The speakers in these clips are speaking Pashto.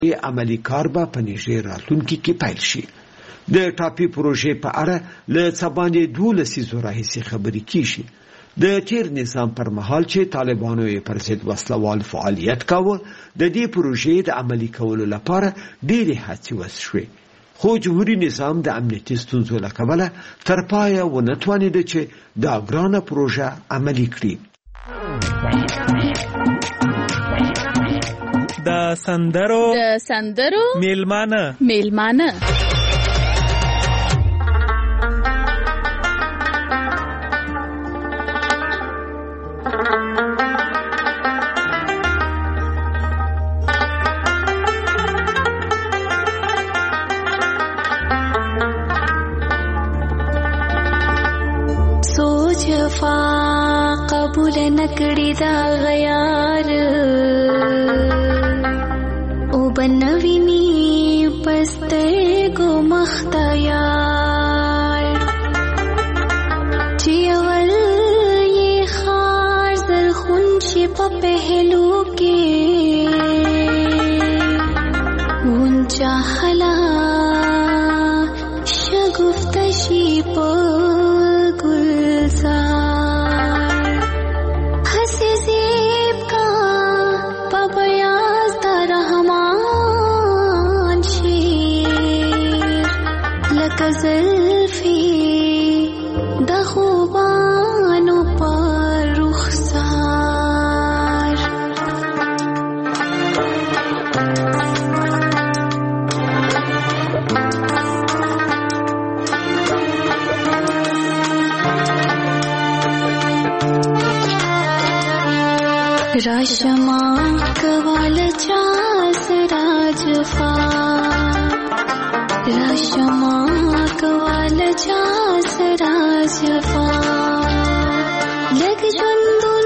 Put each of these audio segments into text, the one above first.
عملی کار به په نږدې راتلونکي کې پیل شي. د ټاپي پروژې په اړه له څه باندې 12 لسیزو راهیسې خبرې کیږي. د تیر نظام پر مهال چې طالبانو یې پر ضد وسلوال فعالیت کاوه، د دې پروژې د عملي کولو لپاره ډېرې هڅې وشوې، خو جمهوري نظام د امنیتي ستونزو له کبله تر پایه ونه توانېده چې دا ګرانه پروژه عملي کړي. د سندرو میلمانه قبول نکړی دا غیار او بنوینی پسته گو مختیار چی اول یہ خار زرخون شی پا پہلو کے اونچا حلا شگفت شی پا راشما کوال چاس راجفا راشما کوال چاس راجفا لگ جندن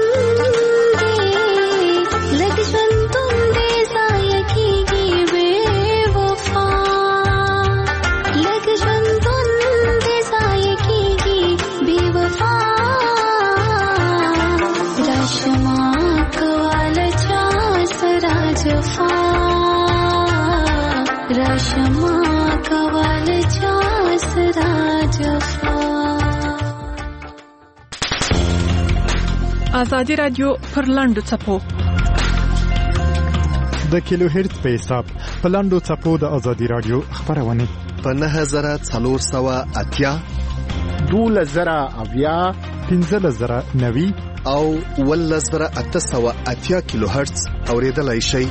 دے زایکی گی بے وفا لگ جندن دے زایکی گی بے وفا راشما راشما کوال چاس راجفا. آزادی رادیو پر لاندو څپو د کیلو هرتز په حساب په لاندو څپو د آزادی رادیو خبرونه په 9480 12090 15090 او 11880 کیلو هرتز اوریدلای شئ.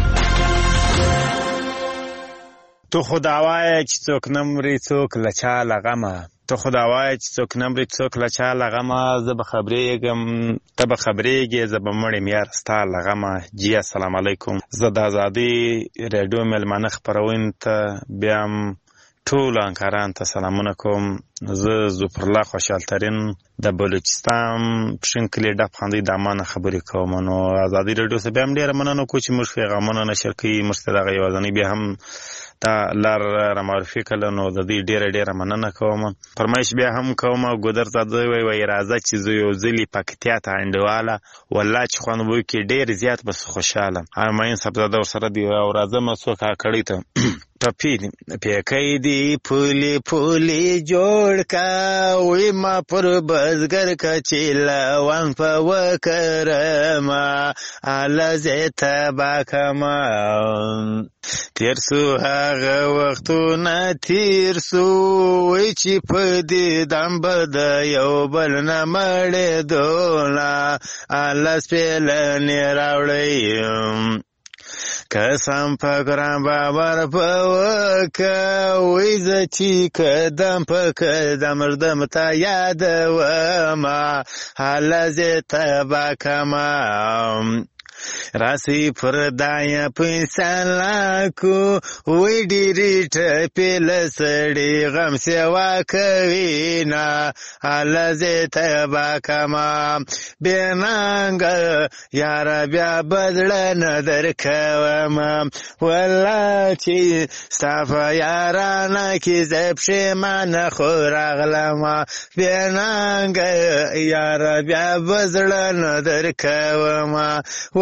تو خدا وای چې څوک نمرې څوک لچا لغمه تو خدا وای چې څوک نمرې څوک لچا لغمه زه به خبرېږم ته به خبرېږې زه به مړ یم یار ستا لغمه. جی السلام علیکم. زه د ازادي رادیو میلمانه خپرونې ته بیا هم ټولو همکارانو ته سلامونه کوم. زه ظفرالله خوشحالترین د بلوچستان پښین کلي ډب خاندي د امانه خبرې کوم. نو ازادي رادیو څخه بیا هم ډېره مننه کوو چې موږ پیغامونه نشر کوي، موږ ته دغه یوازینۍ بیا هم دا لار رامعرفي کړله، نو د دې ډېره مننه کوم. فرمایش بیا هم کوم. ګودر زاده وایي راځه چې زه یو ځلې پکتیا ته انډیواله والله چې خوند به وکړي ډېر زیات به خوشحاله. ارمین صاحبزاده ورسره دی او راځم څوک کړی ته ټپی پیکې دی پولی پولی جوړ کا وی ما پر بزګر کا چیلا وان په وکرما ال زیت باکما تیر سو هغه وختونه تیر سو وی چې په دې دم بد یو بل نه مړې دولا ال سپل نه راوړې قسم په ګران باور پوکه ویزه چې قدم په قدم مردم تا یاد وما حالا زیتا باکما راسی پر دایا پینسان لاکو وی ډیری ټپی لسړي غم سیوا کوینا حالا زیتا باکما بینانګ یار بیا بدل ندر کوما والله چې صفا یارانه کی زب شمانه خوراغلما بینانګ یار بیا بدل ندر کوما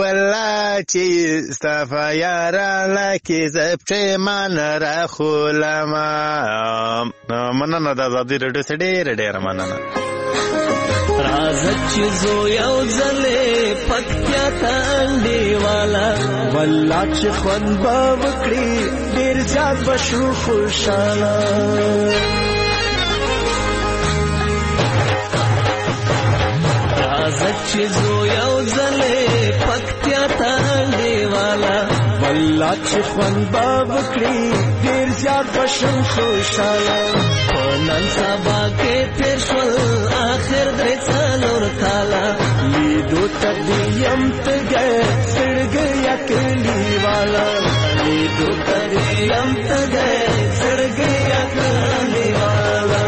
والله چې صفا یاره لکه زپټمان را خولما. مننه د ازادي رادیو سره ډېره مننه. راځه چې زو یو ځلې پکتیا ته انډیواله والله چې خوند به وکړي ډېر زیات به شو خوشحاله. راځه چې زو یو ځلې پکتیا ته انډیواله والله چې خوند به وکړي ډېر زیات به شو خوشحاله. په نن سبا کې تېر شول آخر درې څلور کاله لیدو ته دې یم تږی زړګی یا کلیواله لیدو ته دې یم تږی زړګی یا کلیواله.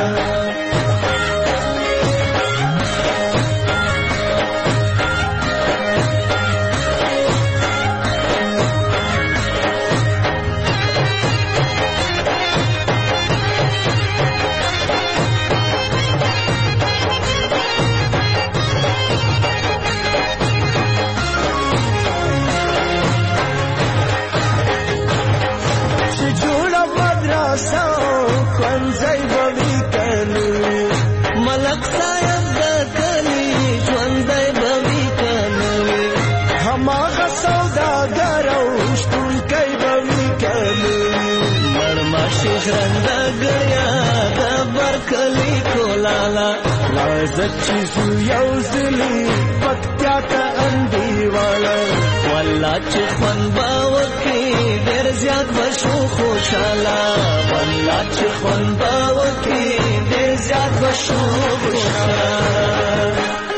ملک صاحب د کلی ژوندی به وي که نه وي هماغه سوداګر او شتونکی به وي که نه وي مرماشي ژرنده ګړیا د برکلي کولاله راځه چې زو یو ځلي پکتیا ته انډیواله والله چې خوند به وکړي ډېر زیات به شو خوشحاله والله چې خوند به وکړي ډېر زیات به شو خوشحاله.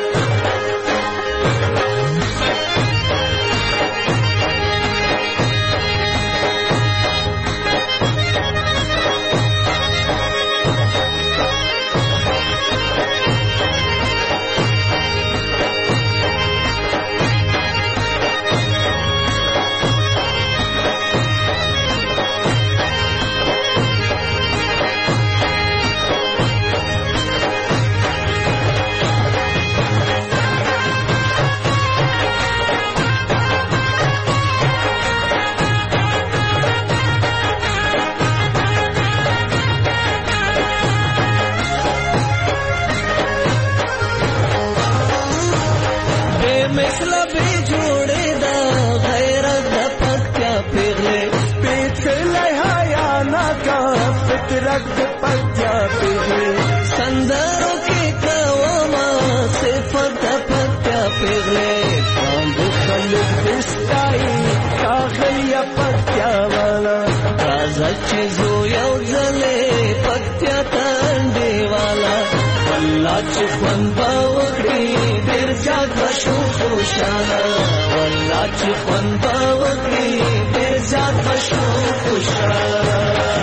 سندرو کې کوما صفت پکتیا پیغلې باند خلک دستای کاغیا پکتیا والا راځه چې زو یو ځلې پکتیا ته انډیواله والله چې خوند به وکړي ډېر زیات به شو خوشحاله والله چې خوند به وکړي ډېر زیات به شو خوشحاله.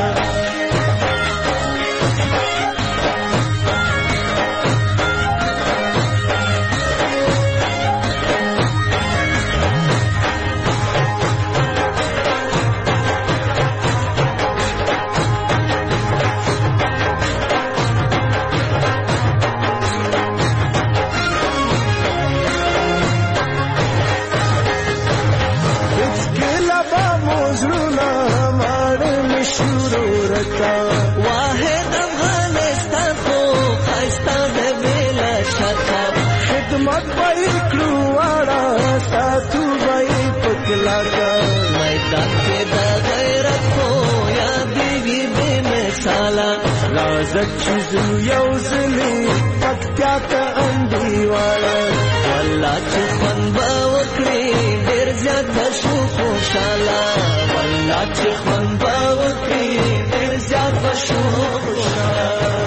واحد افغانستان خو خسته د بلا شکه خدمت به کړو واړه ساتو به پکلاکه میدان کې د غیرت خو یادېږي بې مثاله راځه چې زو یو ځلې پکتیا ته انډیواله والله چې خوند به وکړي ډېر زیات به شو خوشحاله والله چې خوند به وکړي ډېر زیات به شو خوشحاله.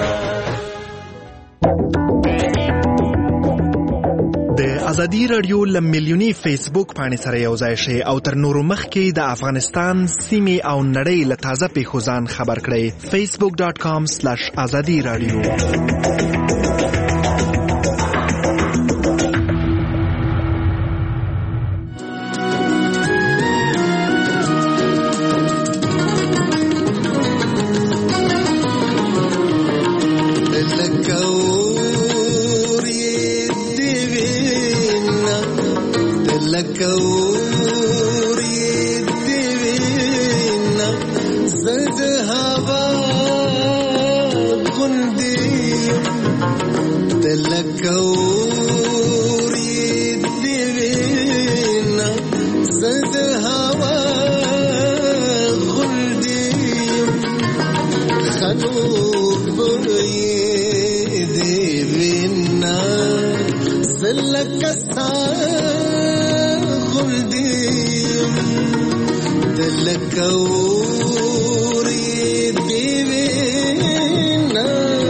د ازادي رادیو لمیلیونی فیسبوک باندې سره یو ځای شي او تر نورو مخکې د افغانستان سیمې او نړۍ له تازه پیښو ځان خبر کړئ. facebook.com/azadi radio. Let go. هوا غندیم دلکوری دیوینا زد هوا غندیم خنوبی دیوینا زلکسا غندیم دلکوری دیوینا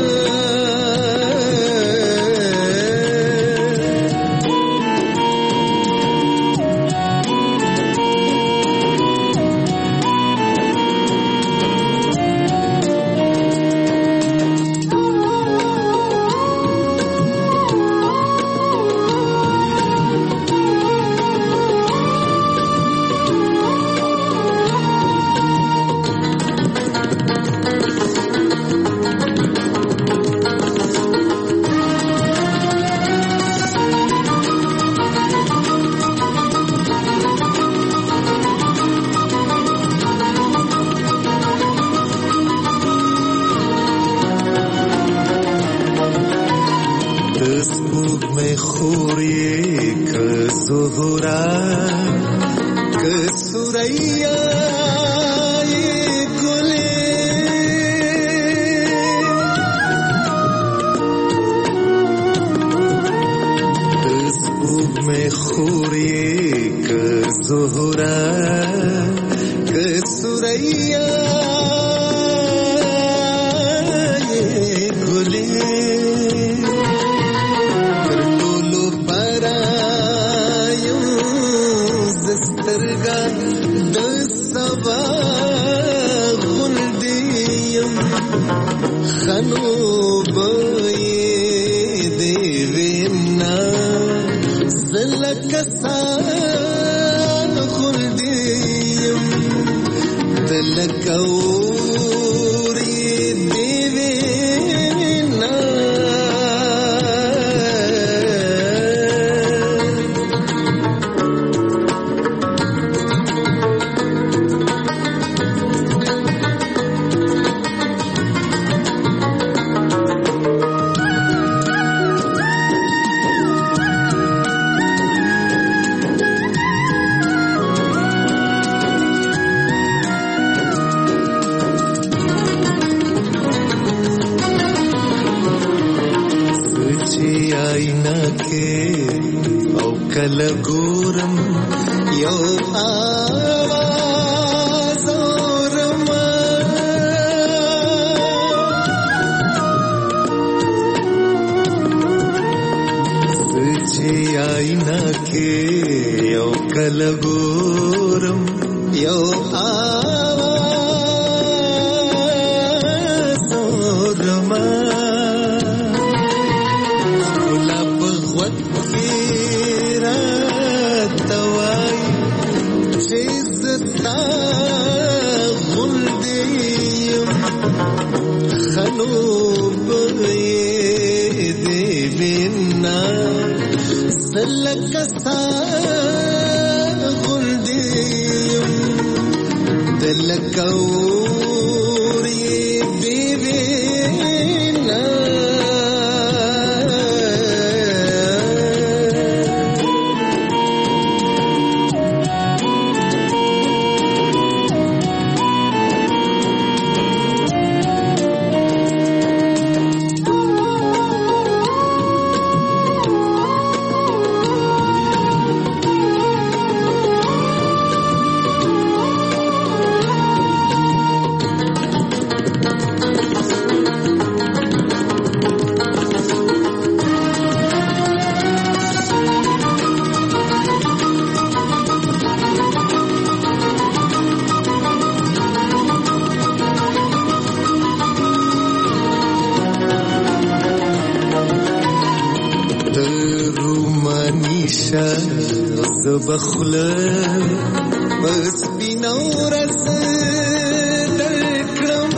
بخله بس بینورس درکړم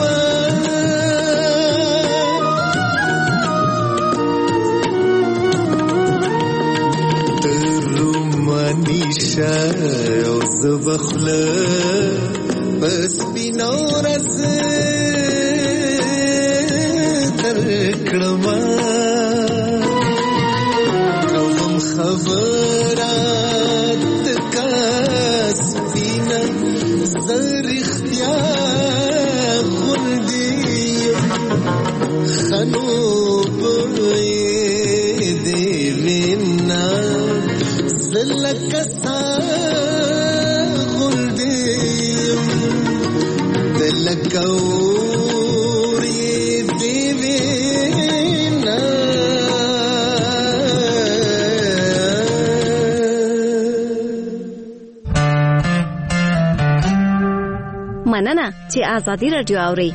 تر منیشه او زبخله بس سپینورس درکړما کوم خبرات کا سپینا زرختیا غلدی خنوب دی وینا زلکسا غلدی دلکوری دی وینا مننه چې آزادي رادیو اوري.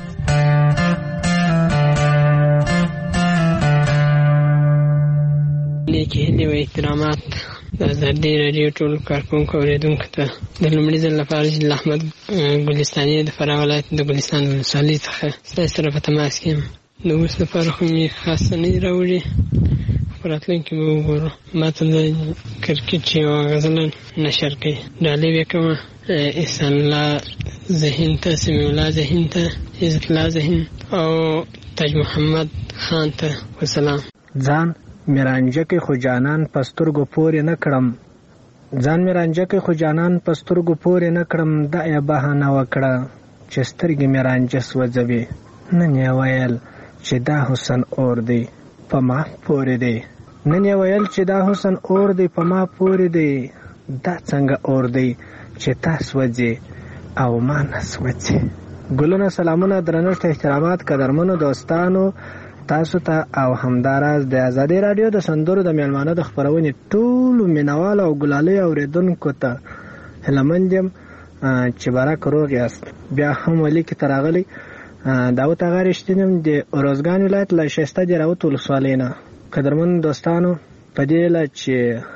لیکي هدي و احترامات د آزادي رادیو ټول کارکونکو اوریدونکو ته د لومړي ځل لپاره چې احمد ګلستاني د فراه ولایت د ګلستان ولسوالۍ څخه ستاسو سره په تماس کې یم. د اوس لپاره خو مې خاصه نه راوړي، په راتلونکي به وګورو. ما ته د کرکټ یوه غزله نشر کوي، ډالۍ به کومه احسان الله ذهین ته، سمیع الله ذهین ته، عزت الله ذهین او تاج محمد خان ته وسلام. ځان میرانجکې خو جانان پسترګو پورې نه کړم، ځان میرانجکې خو جانان پسترګو پورې نه کړم، دا یا بهانه وکړه چې سترګې میرانجه سوځوي. نن یې ویل چې دا حسن اور دی په ما پورې دی، نن یې ویل چې دا حسن اور دی په ما پورې دی. دا څنګه اور دی چې تا سوځي او ما نه سوځي. ګلونه، سلامونه، درنښت، احترامات قدرمنو دوستانو تاسو ته او همداراز د آزادي رادیو د سندرو د میلمانه د خپرونې ټولو مینوالو او ګلالۍ اوریدونکو ته هیلهمند یم چې برک روغ یاست. بیا هم ولیکې ته راغلی داود اغا رښتین یم د اروزګان ولایت له ښایسته دراوت ولسوالۍ نه. قدرمنو دوستانو په دې هیله چې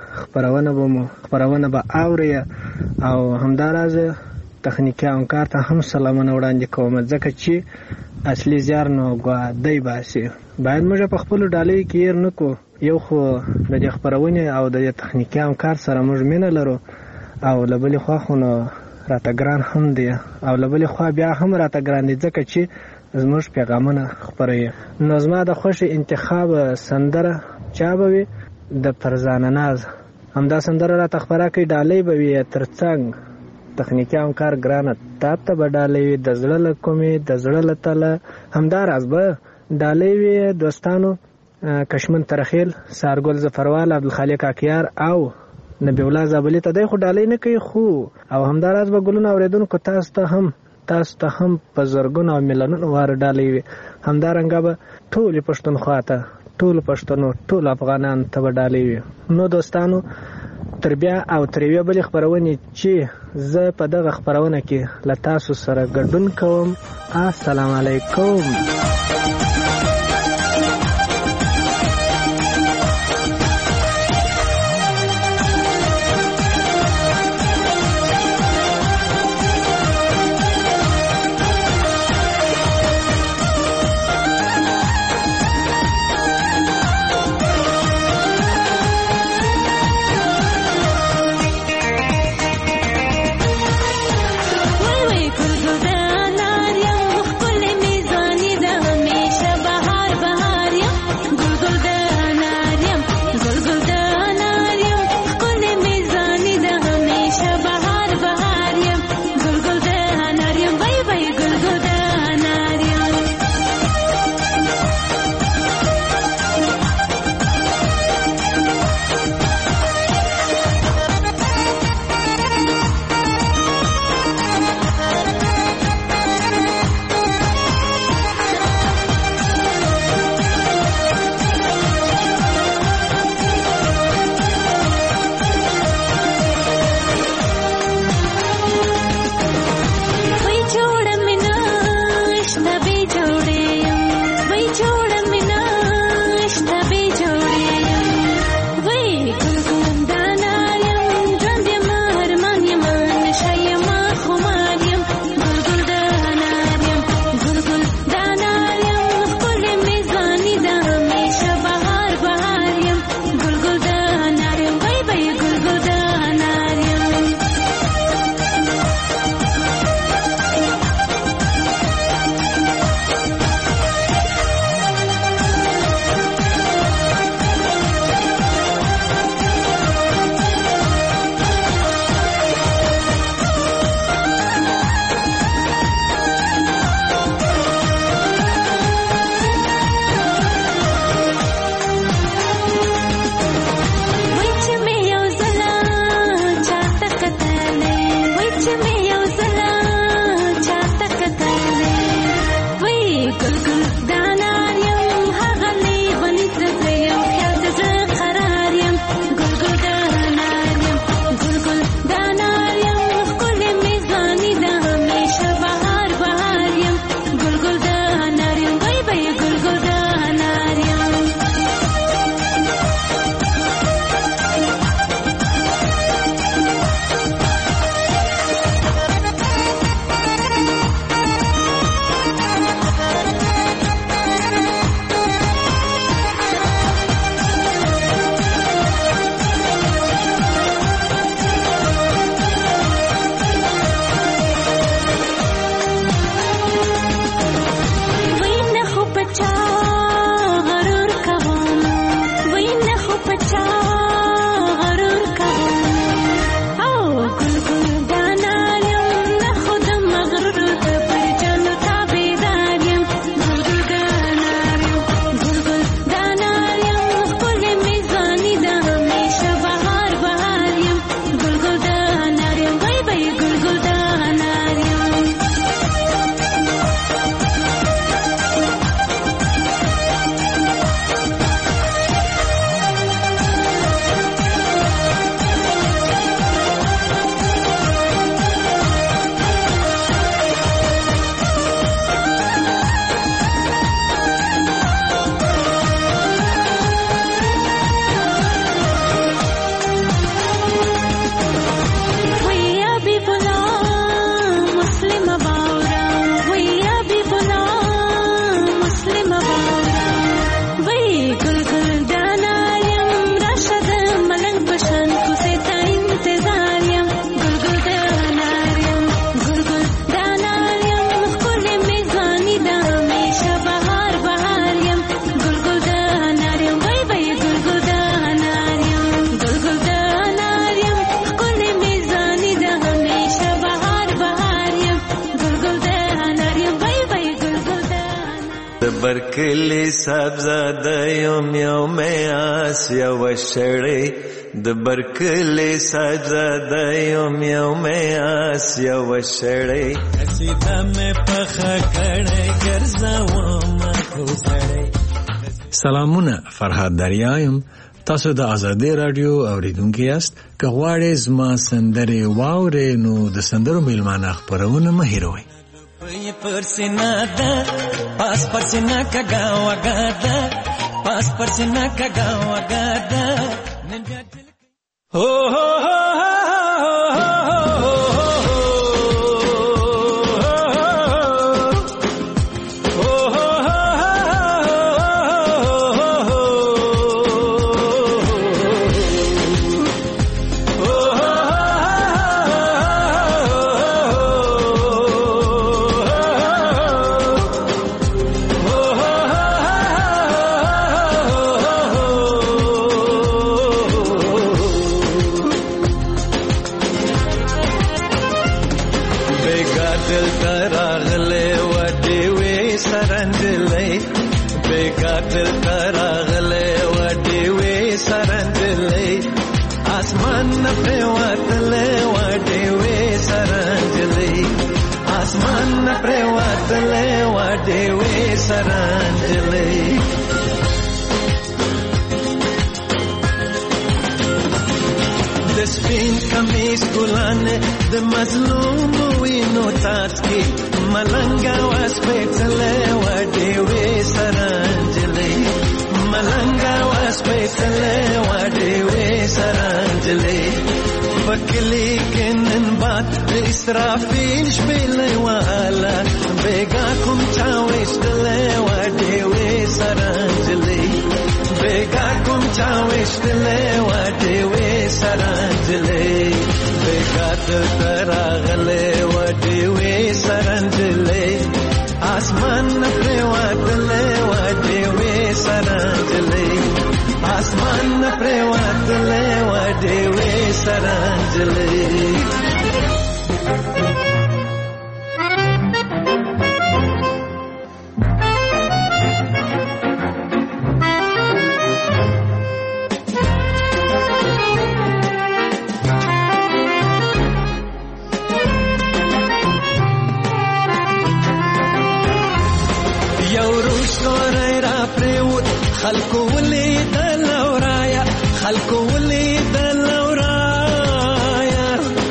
خپرونه به اورئ او همداراز تخنیکي همکار ته هم سلامونه وړاندې کوم، ځکه چې اصلي زیار نو ګوادی باسي. باید موږ په خپلو ډالۍ کې هیر نه کړو. یو خو د دې خپرونې او د تخنیکي همکار سره موږ مینه لرو او له بلې خوا خو نو راته ګران هم دی او له بلې خوا بیا هم راته ګران دی ځکه چې زموږ پیغامونه خپروي. نو زما د خوښې انتخاب سندره چا به وي؟ د فرزانه ناز. همدا سندره راته خپره کړي، ډالۍ به وي ترڅنګ تخنیکي همکار ګرانه تا ته به ډالۍ وي د زړه له کومې د زړه له تله. همداراز به ډالۍ وي دوستانو کشمن ترخیل، سارګل ظفروال، عبدالخالق اکیار او نبی الله زابلي ته. دی خو ډالۍ نه کوي خو او همداراز به ګلونه اوریدونکو تاسو ته هم په زرګونو او میلیونونو واره ډالۍ وي. همدارنګه به ټولې پښتونخوا ته، ټولو پښتنو، ټولو افغانانو ته به ډالۍ وي. نو دوستانو تر بیا او تر یوې بلې خپرونې چې زه په دغه خپرونه کې له تاسو سره ګډون کوم، السلام علیکم. وای وای ګل ګل نار یم ښکلې میزانې ده همیشه برکلی سبزاده یم یو می آس یو شړی د برکلی سبزاده یم یو می آس یو شړی سیده می پخه کړی ګرځوم کو سړی. سلامونه، فرهاد دریا یم. تاسو د آزادی رادیو اوریدونکي یاست. که غواړئ زما سندرې واورئ نو د سندرو میلمانه خپرونه مه هېروئ. پر سینا ده پاس پر سینا کګا وګا ده پاس پر سینا کګا وګا ده هو هو د مظلوم وینو تاسکی ملنګا واس پېڅلې وډې وې سرانجلې ملنګا واس پېڅلې وډې وې سرانجلې بکلی کینن باد اسرافیل شپلې والا بیگا کوم چا وشتلې وډې وې سرانجلې بیگا کوم چا وشتلې وډې وې سرانجلې تراغله وډې وې سرانجلې اسمان پر واتله وډې وې سرانجلې اسمان پر واتله وډې وې سرانجلې. خلکو ولید لورایا خلکو ولید لورایا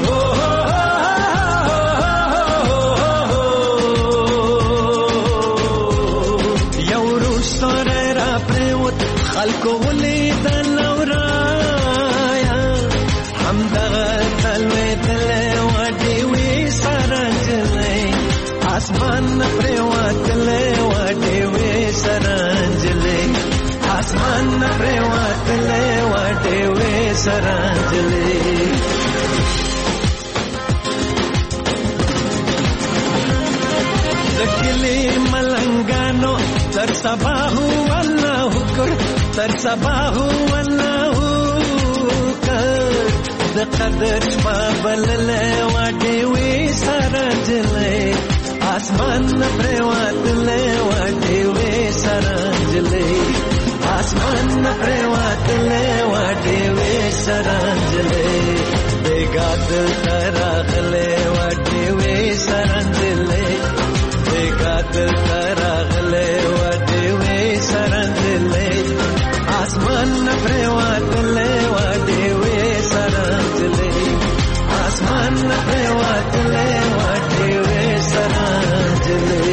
یو روز سره را پریوت خلکو ولید لورایا همدغه تلوي تلې وډې وې سرانجلې اسمان پریوت تلې وډې وې سرانجلې اسمان پریواتلې وډې وې سرانجلې. دکلی ملنګانو تر سبا هو الله کړ تر سبا هو الله کړ د قدر بابلې وډې وې سرانجلې اسمان پریواتلې وډې وې سرانجلې اسمان پریواتلې وډې وې سرانجلې بیگا دل تراغلې وډې وې سرانجلې بیگا دل تراغلې وډې وې سرانجلې اسمان پریواتلې وډې وې سرانجلې اسمان پریواتلې وډې وې سرانجلې.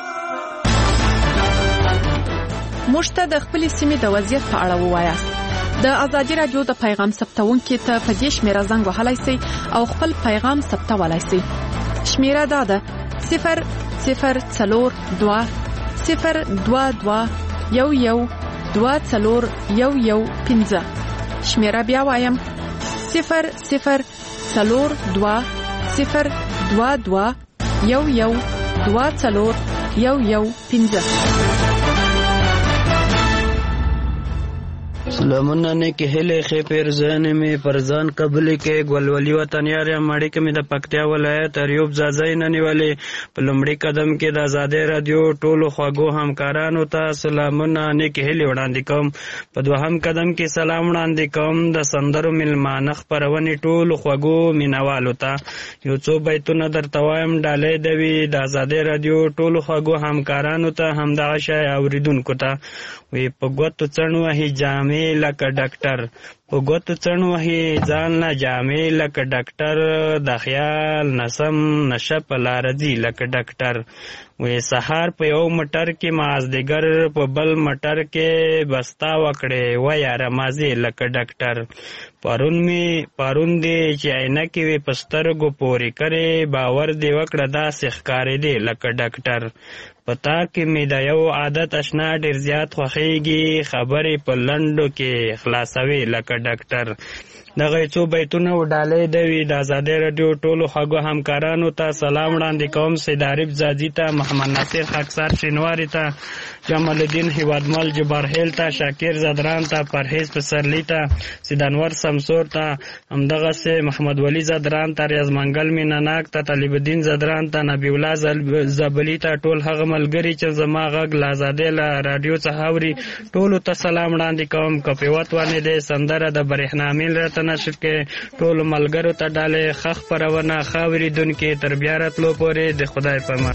موږ ته د خپلې سیمې د وضعیت په اړه ووایاست. د ازادي رادیو د پیغام ثبتونکو ته په دې شمیره زنګ وهلای شئ او خپل پیغام ثبتولای شئ. شمیره دا ده 0022211241115. شمیره بیا وایم 0022211241115. سلامونه نه کې هله خې پرزان می پرزان قبل کې ګولولي وطنيار مړی کې د پکتیا ولایت اریوب زازای نه نیولې په لومړي قدم کې د آزادې رادیو ټولو خواږو همکارانو ته سلامونه نه کې هله وړاندې کوم. په دوهم قدم کې سلام وړاندې کوم د سندرو ملمانه خبرونه ټولو خواږو مینوالو ته. یو څو بیتونه درته وایم ډالې دوی د آزادې رادیو ټولو خواږو همکارانو ته همدغه شای اوریدونکو ته. وی په ګوتو څڼو هي جامې لکه ډاکټر په ګوتو څڼو هي ځان نه جامې لکه ډاکټر د خیال نسم نشه په لار ځي لکه ډاکټر. وی سحر په یو مټر کې مازدیګر په بل مټر کې بستا وکړې و یاره مازی لکه ډاکټر. پرون دی چې عینکې وي په سترګو پورې کرې باور دی وکړه داسې ښکارې دی لکه ډاکټر. پتا کې مې د یو عادت اشنا ډېر زیات خوښېږي خبرې په لنډو کې خلاصوي لکه ډاکټر. دغه څو بیتونه وډالې دوی د آزادې رادیو ټولو خواږو همکارانو ته سلام وړاندې کوم. سید عارف زادي ته، محمد ناصر خاکسار شینواري ته، جمال الدین هیوادمل جبارهیل ته، شاکر زدران ته، پرهیز پسرلی ته، سید انور سمسور ته، همدغسې محمد ولی زدران ته، ریاض منګل میناناک ته، طالب الدین زدران ته، نبی الله زبلی ته، ټول هغه ملګري چې زما غږ له آزادې رادیو څخه اوري ټولو ته سلام وړاندې کوم. که پیوت ونه دی سندره د برېښنا میل راته نشر کې ټولو ملګرو ته ډالې ښه خپرونه ښه اورېدونکي تر بیا راتلو پورې د خدای په امان.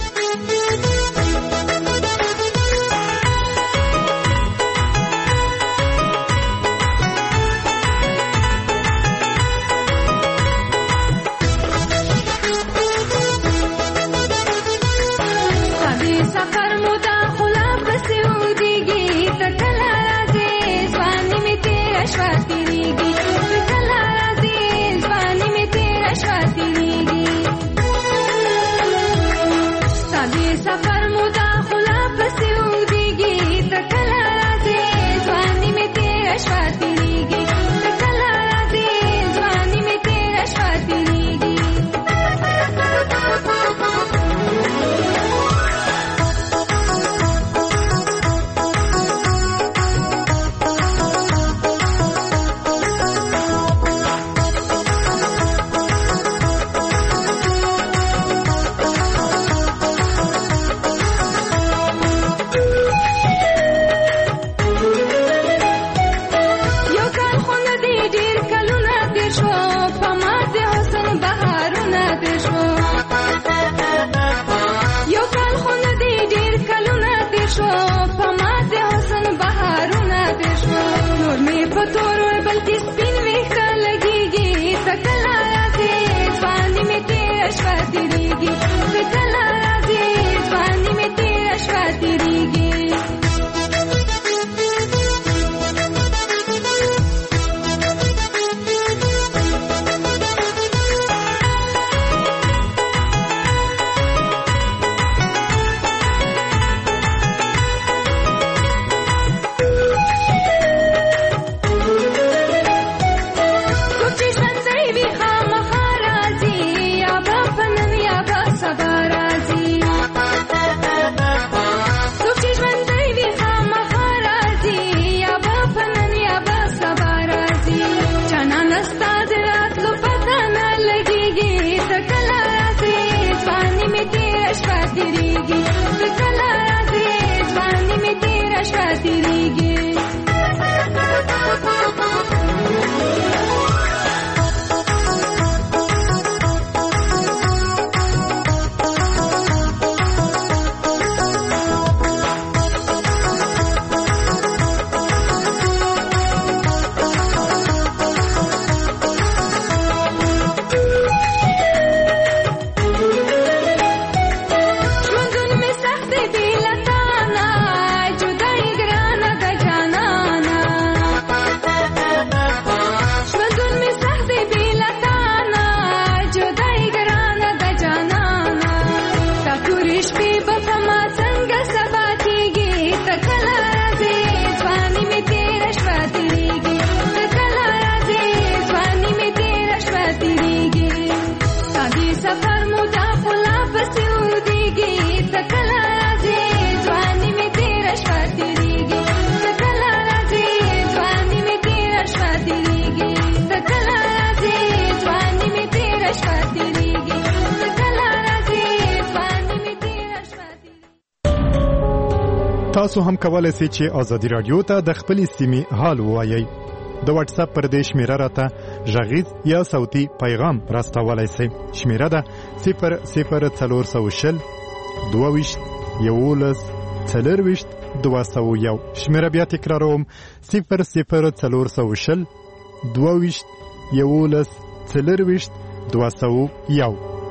تاسو هم کولای شئ چې ازادي رادیو ته د خپل سیمې حال ووایئ. د واتس اپ پر دې شمیره راته غږیز یا صوتي پیغام راستولای شئ. شمیره ده 00420 22 11 40 201. شمیره بیا تکراروم 00420 22 11 40 201.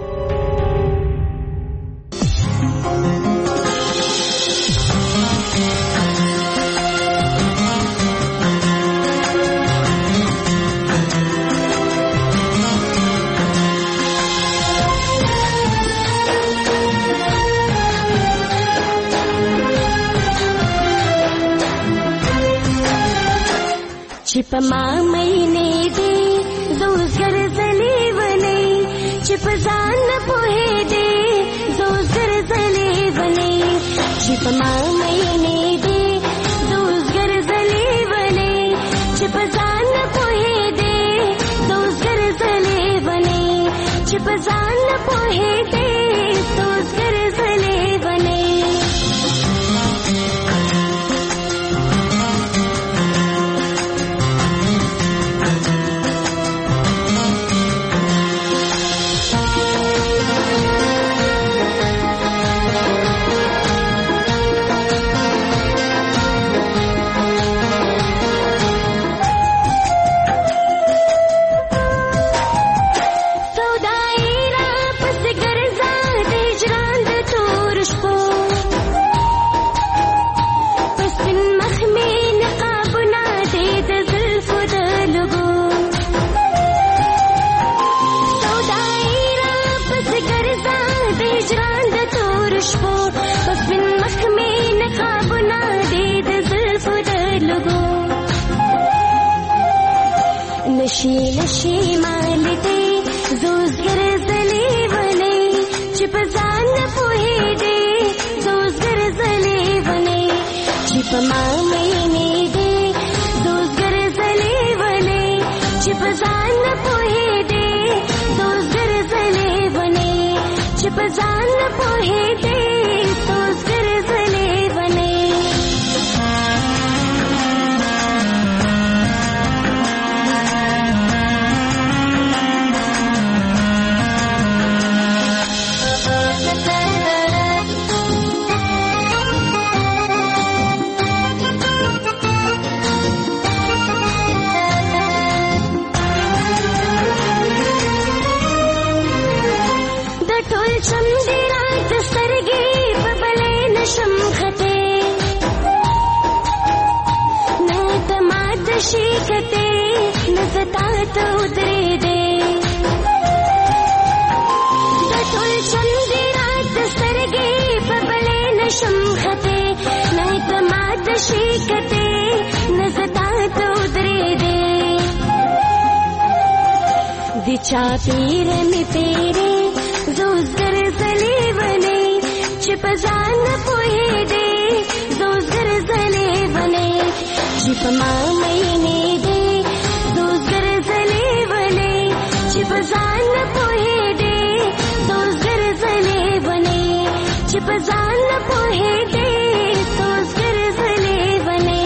چپ مامینه دې زوزګر زلې ونی چپ ځان په دې زوزګر زلې ونی چپ مامینه دې زوزګر زلې ونی چپ ځان په دې زوزګر زلې ونی چپ ځان په دې زوزګر زلې ونی نشی نشی مالدی زوزگر زلی ونی چپ زان پوہی دی زوزگر زلی ونی چپ مامینی دی زوزگر زلی ونی چپ زان پوہی دی زوزگر زلی ونی چپ زان پوہی دی زوزگر زلی ونی شیکتے نزتا تو ادرے دے دٹول چندی رات سرگی ببلے نشم خطے نیت مات شیکتے نزتا تو ادرے دے دی چاپیر میں تیرے زوزگر زلی بنے چپ زان پوہے دے زوزگر زلی بنے چپ مامینی دے زوزگر زلی بنے چپ زان پوہے دے زوزگر زلی بنے چپ زان پوہے دے زوزگر زلی بنے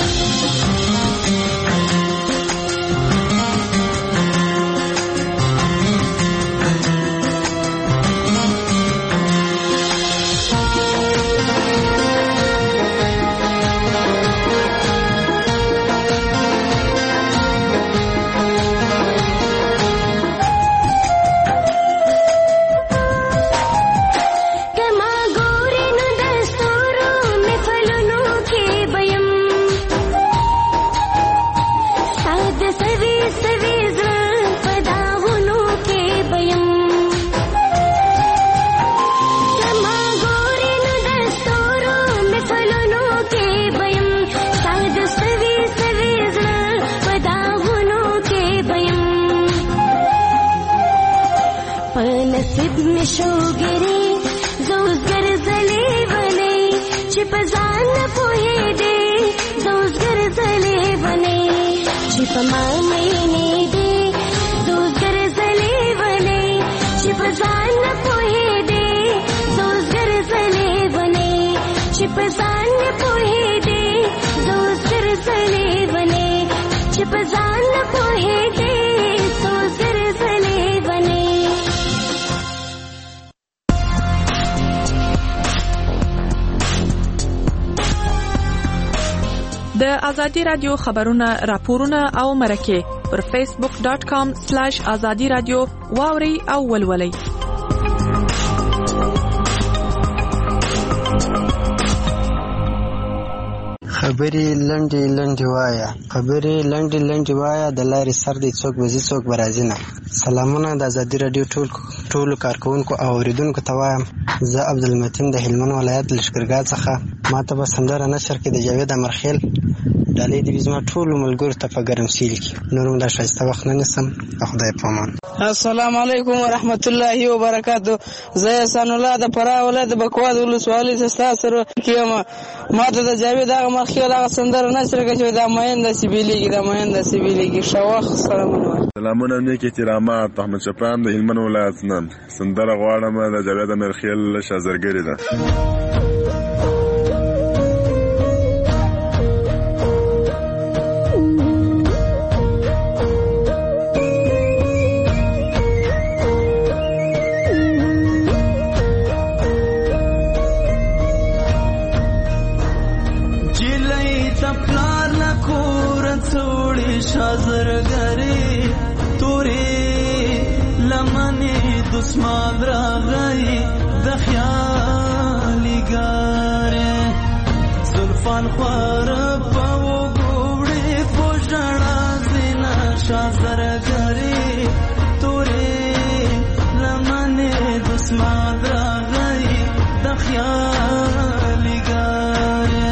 شوګری زوزګر زلې ونی چپ ځان پوهې دې زوزګر زلې ونی چپ مامینې دې زوزګر زلې ونی چپ ځان پوهې دې زوزګر زلې ونی چپ ځان پوهې پزان په هټه سو زلزلې بني. د ازادي رادیو خبرونه راپورونه او مرکه پر facebook.com/azadi radio واوري او ولولي. خبرې لنډې وایا، خبرې لنډې وایا، د لارې سر دی څوک وزي څوک برازینه. سلامونه د ازادي رادیو ټولو کارکونکو او اوریدونکو ته وایم. زه عبدالمتین د هلمند ولایت لشکرګاه څخه. ماته به سندره نشر کې د جاوید امرخیل ډالۍ د زما ټولو ملګرو ته په ګرمسیل کې. نور هم دا ښایسته وخت نه نیسم. خدای په امان. السلام علیکم ورحمت الله وبرکاتو. زه احسان الله د فراه ولایت د بکواد ولسوالۍ څخه سره کېم. ماته د جاوید امرخیل هغه سندره نشر کې چې دا مینده سیبیلیږي شوخ. سلامونه نیک احترامات. احمد شپران د هلمند ولایت نن سندره غواړم د جاوید امرخیل شازرګری ده. شازرګری تورې لمنې دسمان راغی د خیالي ګارې زلفان خوار په وګوړې پوښړا زینا. شازرګری تورې لمنې دسمان راغی د خیالي ګارې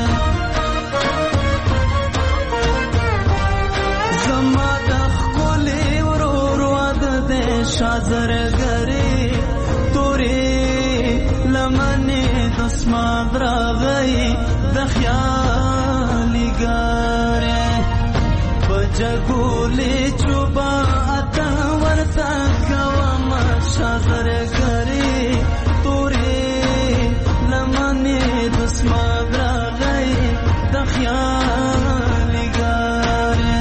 شازرګری تورې لمنې دسمات راغی د خیالي ګارې په جګولې چوبا اته ورته کوم. شازرګری تورې لمنې دسمات راغی د خیالي ګارې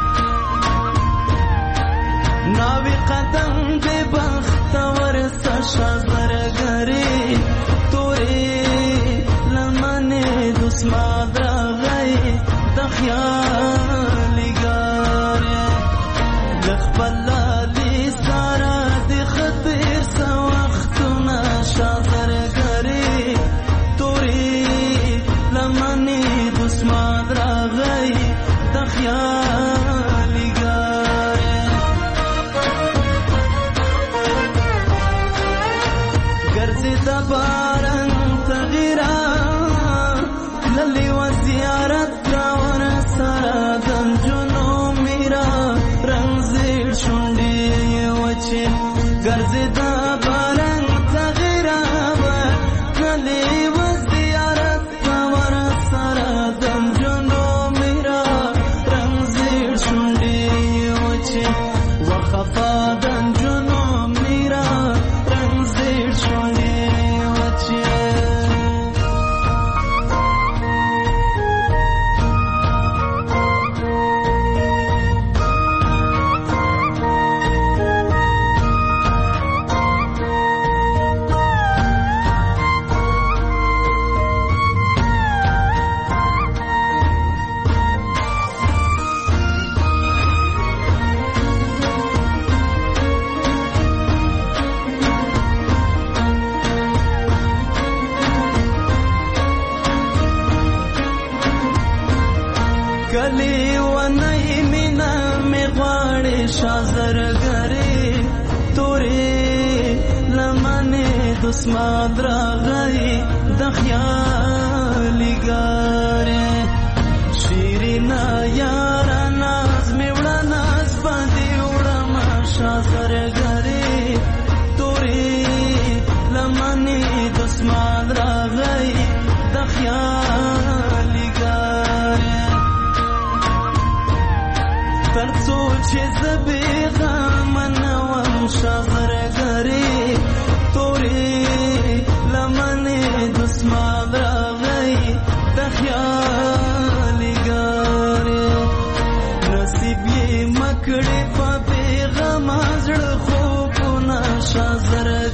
ناوی قدم دے بختور سا. شازرګری تورې لمنې دسمات راغی د خیالي ګارې لخپل لالي سارا د خطر سا وختونه. شازرګری تورې لمنې دسمات راغی د خیالي ګارې د باران تغیرا للی و زیارت کاور سرا دنجنو میرا رنگ زیر شونډي وچی ګرځي د باران تغیرا للی و زیارت کاور سرا دنجنو میرا رنگ زیر شونډي وچی وخفا دنجنو میرا رنگ زیر شونډي. کلی ونای مینا می غواړي شازرګری تورې لمنې دسمات راغی د خیالي ګارې شیرینا یارا ناز می وړه ناز باندې وړم. شازرګری تورې لمنې دسمات راغی د خیالي ګارې ترڅو چې زبې غمنوم. شازرګری تورې لمنې دسمات راغی د خیالي ګارې نصیب یې مکړې په پیغام زړه خوبونه شازره